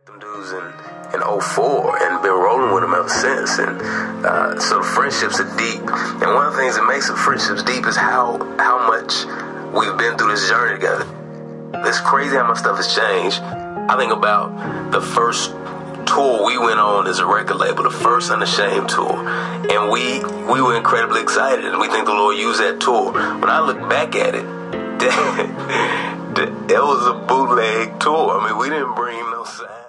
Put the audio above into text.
Them dudes in '04 and been rolling with them ever since, and so the friendships are deep. And one of the things that makes the friendships deep is how much we've been through this journey together. It's crazy how much stuff has changed. I think about the first tour we went on as a record label, the first Unashamed tour, and we were incredibly excited, and we think the Lord used that tour. When I look back at it, that was a bootleg tour. I mean, we didn't bring no sound.